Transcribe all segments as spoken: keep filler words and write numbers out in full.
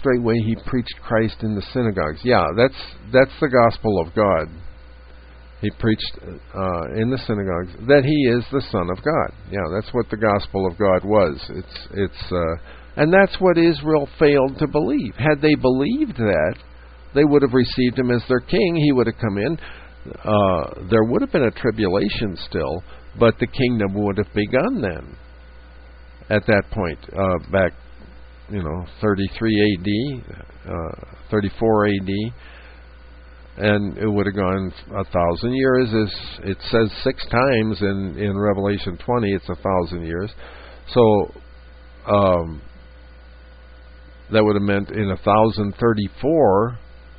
straightway he preached Christ in the synagogues. Yeah, that's that's the gospel of God. He preached uh, in the synagogues that he is the Son of God. Yeah, that's what the gospel of God was. It's it's uh, and that's what Israel failed to believe. Had they believed that, they would have received him as their king. He would have come in. Uh, there would have been a tribulation still, but the kingdom would have begun then. At that point, uh, back, you know, thirty-three A D, uh, thirty-four A D. And it would have gone a thousand years. As it says six times in, in Revelation twenty, it's a thousand years. So um, that would have meant in a thousand thirty-four,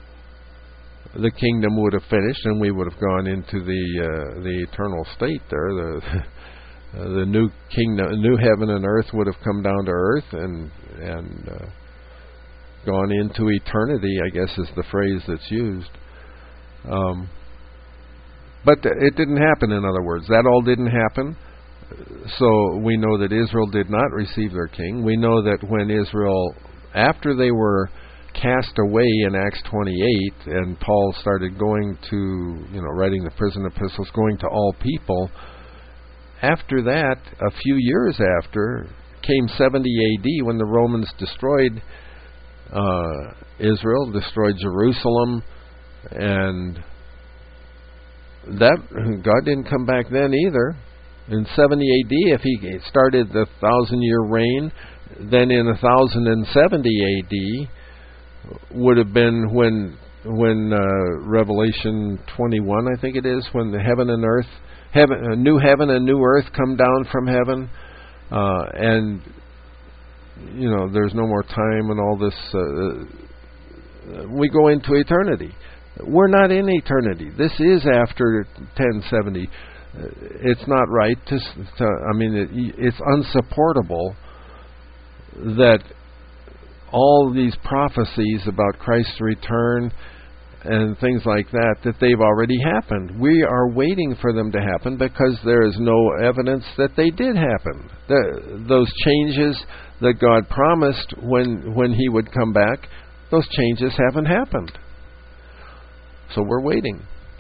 the kingdom would have finished, and we would have gone into the uh, the eternal state there. The the new kingdom, new heaven and earth would have come down to earth and and uh, gone into eternity, I guess is the phrase that's used. Um, but it didn't happen, in other words. That all didn't happen. So we know that Israel did not receive their king. We know that when Israel, after they were cast away in Acts twenty-eight, and Paul started going to, you know, writing the prison epistles, going to all people, after that, a few years after, came seventy A D when the Romans destroyed uh, Israel, destroyed Jerusalem, and that God didn't come back then either. In seventy A D, if he started the thousand-year reign, then in one thousand seventy A D would have been when when uh, Revelation twenty-one, I think it is, when the heaven and earth, heaven, a new heaven and new earth come down from heaven, uh, and you know there's no more time and all this. Uh, we go into eternity. We're not in eternity. This is after ten seventy. It's not right to, to I mean, it, it's unsupportable that all these prophecies about Christ's return and things like that, that they've already happened. We are waiting for them to happen because there is no evidence that they did happen. The, those changes that God promised when when He would come back, those changes haven't happened. So we're waiting.